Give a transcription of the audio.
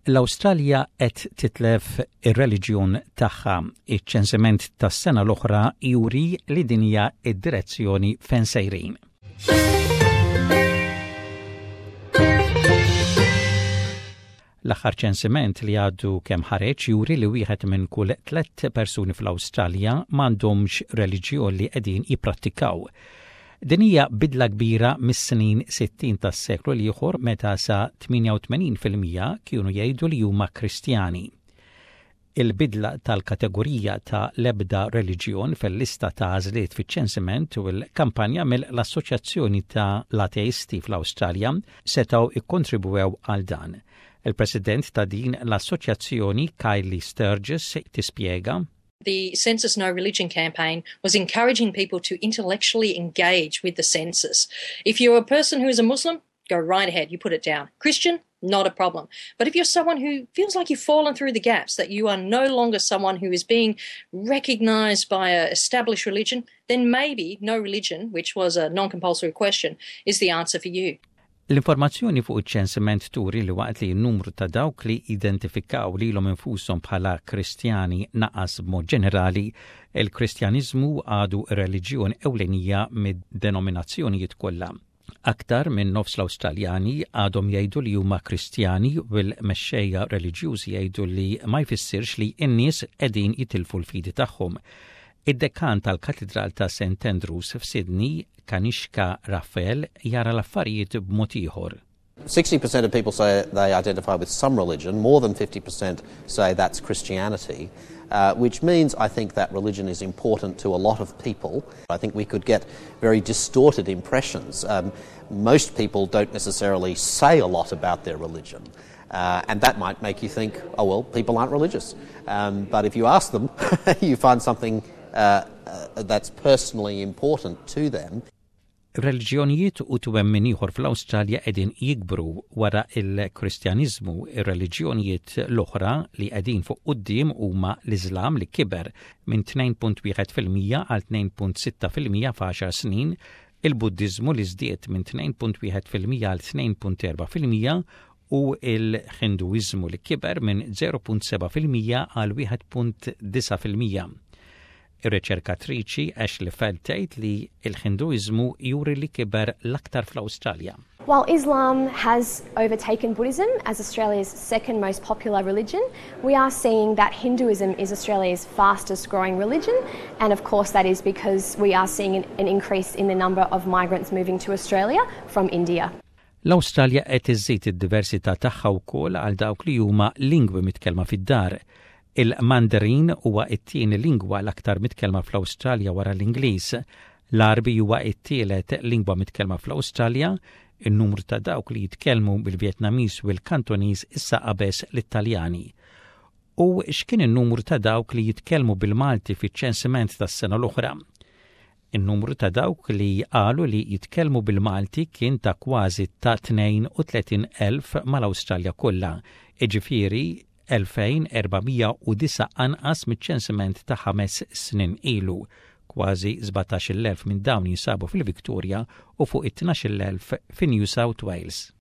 L-Awstralja qed titlef ir-reliġjon tagħha. Iċ-ċensiment tas-sena l-oħra juri li din hija d-direzzjoni fejn sejrin. L-aħħar ċensiment li għadu kemm ħareġ juri li wieħed minn kull 3 persuni fl-Awstralja m'għandhomx reliġjon li qegħdin jipprattikaw. Din hija bidla kbira mis-snin 60 tas-seklu l-ieħor meta sa 88% kienu jgħidu li huma Kristjani. Il-bidla tal-kategorija ta' l-ebda reliġjon fil-lista ta' għażliet fiċ-ċensiment u l-kampanja mill-Assoċjazzjoni ta' l-Ateisti fl-Awstralja setgħu ikkontribwew għal dan. Il-President ta' din l-Assoċjazzjoni Kylie Sturgis tispjega. The Census No Religion campaign was encouraging people to intellectually engage with the census. If you're a person who is a Muslim, go right ahead, you put it down. Christian, not a problem. But if you're someone who feels like you've fallen through the gaps, that you are no longer someone who is being recognised by an established religion, then maybe no religion, which was a non-compulsory question, is the answer for you. L-informazzjoni fuq iċ-ċensiment turi li waqt li n-numru ta' dawk li identifikaw lilhom infushom bħala Kristjani naqas b'mod ġenerali, il-Kristjaniżmu għadu reliġjon ewlenija mid-denominazzjonijiet kollha. Aktar minn nofs l-Awstraljani għadhom jgħidu li huma Kristjani u l-mexxejja reliġjużi jgħidu li ma jfissirx li n-nies qegħdin jitilfu l-fidi tagħhom. Id-dekan tal-Katedral ta' St. Andrews f'Sydney, Kanishka Raphael, jara l-affarijiet b'mod ieħor. 60% of people say they identify with some religion, more than 50% say that's Christianity, which means I think that religion is important to a lot of people. I think we could get very distorted impressions. Most people don't necessarily say a lot about their religion. And that might make you think, oh, well, people aren't religious. But if you ask them, you find something that's personally important to them. Reliġjonijiet u twemmin ieħor fl-Awstralja qegħdin jikbru wara l-Kristjaniżmu. Ir-reliġjonijiet l-oħra li qegħdin fuq quddiem huma l-Iżlam li kiber minn 2.1% għal 2.6% f'10 snin, il-Buddiżmu li żdied minn 2.1% għal 2.4% u l-Ħinduiżmu li kiber minn 0.7% għal 1.9%. Ir-riċerkatriċi Ashley Feld tgħid li l-Ħinduiżmu juri li kiber l-aktar fl-Awstralja. While Islam has overtaken Buddhism as Australia's second most popular religion, we are seeing that Hinduism is Australia's fastest growing religion, and of course that is because we are seeing an increase in the number of migrants moving to Australia from India. L-Awstralja qed iżżid id-diversità tagħha wkoll għal dawk li huma lingwi mitkellma fid-dar. Il-Mandarin huwa t-tieni lingwa l-aktar mitkellma fl-Awstralja wara l-Ingliż. L-Arbi huwa t-tielet lingwa mitkellma fl-Awstralja. In-numru ta' dawk li jitkellmu bil-Vjetnamiż u l-Kantonese issa qabeż l-Italjani. U x'kien in-numru ta' dawk li jitkellmu bil-Malti fiċ-ċensiment tas-sena l-oħra? In-numru ta' dawk li qalu li jitkellmu bil-Malti kien ta' kważi ta' 32,000 mal-Awstralja kollha. Jiġifieri 2,409 anqas miċ-ċensiment ta' 5 snin ilu. Kważi 17,000 minn dawn jinsabu fil-Victoria u fuq 12,000 fi New South Wales.